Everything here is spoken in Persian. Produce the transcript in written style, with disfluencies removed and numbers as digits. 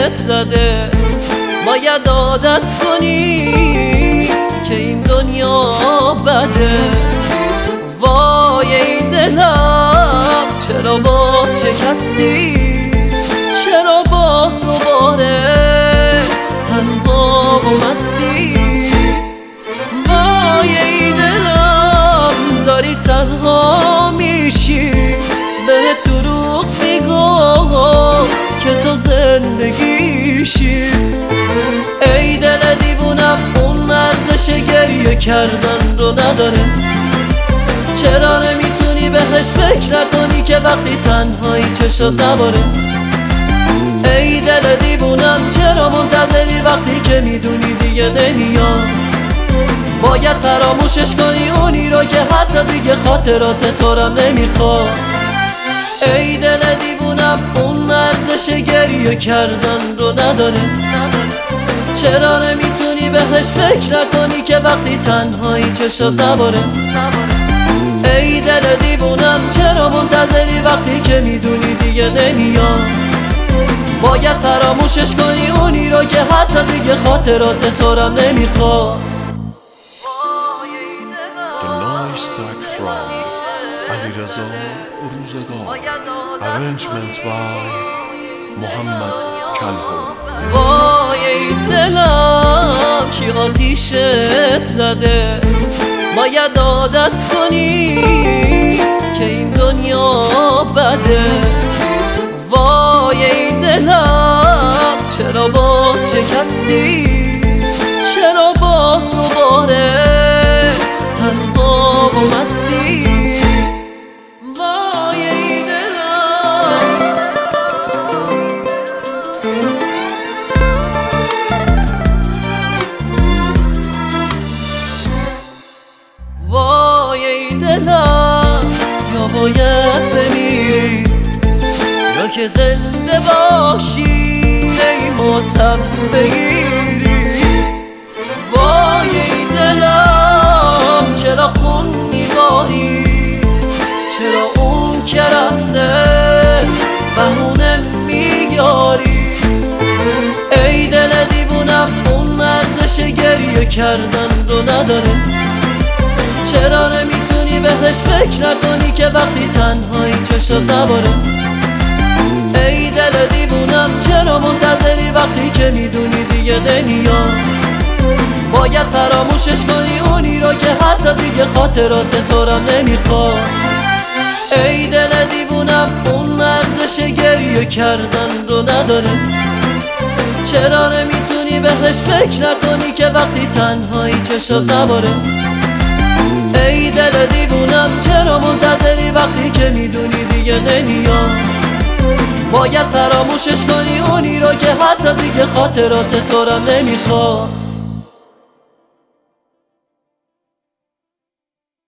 زده. باید عادت کنی که این دنیا بده. وای این دلم چرا باز شکستی، چرا باز دوباره تنها و مستی. وای این دلم داری تنها میشی، بهت دروغ میگفت که تو زندگیشی. ای دل دیوونم اون ارزش گریه کردن رو نداره. چرا نمیتونی بهش فکر نکنی که وقتی تنهایی چشات نباره. ای دل دیوونم چرا منتظری وقتی که میدونی دیگه نمیاد. باید فراموشش کنی اونی رو که حتی دیگه خاطرات تو رم نمیخواد. ای دل دیوونم اون ارزش گریه کردن رو نداره. چرا نمیتونی بهش فکر نکنی که وقتی تنهایی چشات نباره. ای دل دیوونم چرا منتظری وقتی که میدونی دیگه نمیاد. باید فراموشش کنی اونی رو که حتی دیگه خاطرات تو رم نمیخواد. The Nice Track from علیرضا روزگار. Arrangement by محمد کلهر. وای این دلم کی آتیشت زده. باید عادت کنی که این دنیا بده. وای این دلم چرا باز شکستی، چرا باز دوباره تنها و مستی. وای این دلم وای این دلم یا باید بمیری یا که زنده باشی ای ماتم بگیری. وای این دلم چرا خون میباری، چرا اون که رفته بهونه میاری. ای دل دیوونم اون ارزش گریه کردن رو نداره. چرا نمیتونی بهش فکر نکنی که وقتی تنهایی چشات نباره. ای دل دیوونم چرا منتظری وقتی که میدونی دیگه نمیاد. باید فراموشش کنی اونی رو که حتی دیگه خاطرات تو رم نمیخواد. ای دل دیوونم اون ارزش گریه کردن رو نداره. چرا نمیتونی بهش فکر نکنی که وقتی تنهایی چشات نباره. ای دل دیوونم چرا منتظری وقتی که میدونی دیگه نمیاد. باید فراموشش کنی اونی رو که حتی دیگه خاطرات تو رم نمیخواد.